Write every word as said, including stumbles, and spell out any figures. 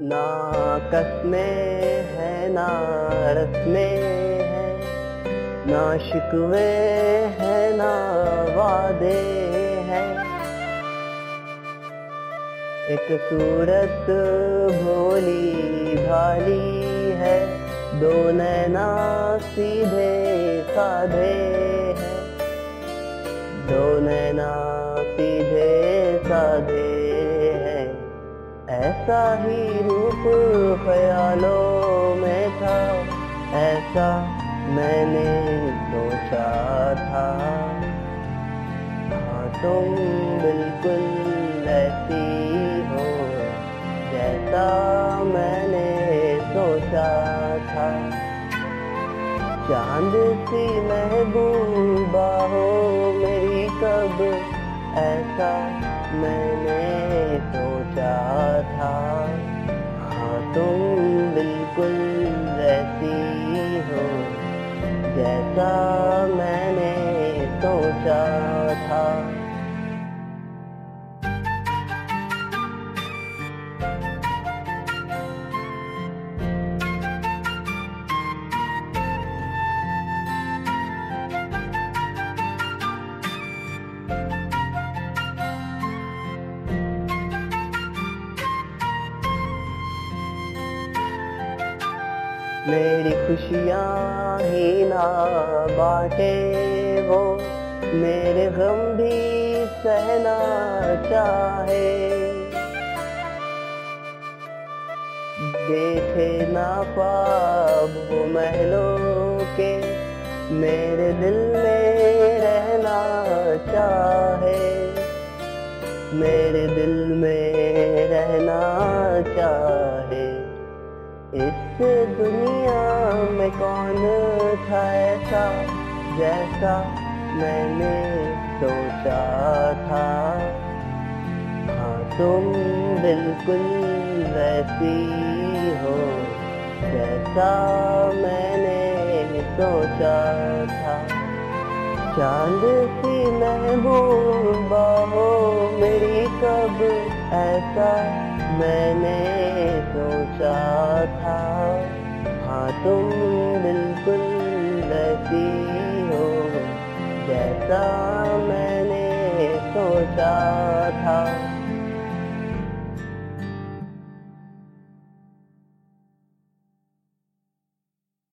ना कसमें है ना रस्में है, ना शिकवे है ना वादे हैं। एक सूरत भोली भाली है, दो नैना सीधे साधे हैं, दो नैना सीधे साधे हैं। ऐसा ही रूप ख्यालों में था, ऐसा मैंने सोचा था। हाँ तुम बिल्कुल ऐसी हो जैसा मैंने सोचा था। चांद सी महबूबा हो मेरी कब, ऐसा मैंने सोचा था। हाँ तुम बिल्कुल ऐसी हो जैसा मैंने सोचा था। मेरी खुशियाँ ही ना बांटे वो, मेरे गम भी सहना चाहे। देखे ना ख्वाब वो महलों के, मेरे दिल में रहना चाहे, मेरे दिल में रहना चाहे। इस दुनिया में कौन था ऐसा जैसा मैंने सोचा था। हाँ तुम बिल्कुल वैसी हो जैसा मैंने सोचा था। चांद सी महबूबा हो मेरी कब, ऐसा मैंने सोचा था। हाँ तुम बिल्कुल वैसी हो जैसा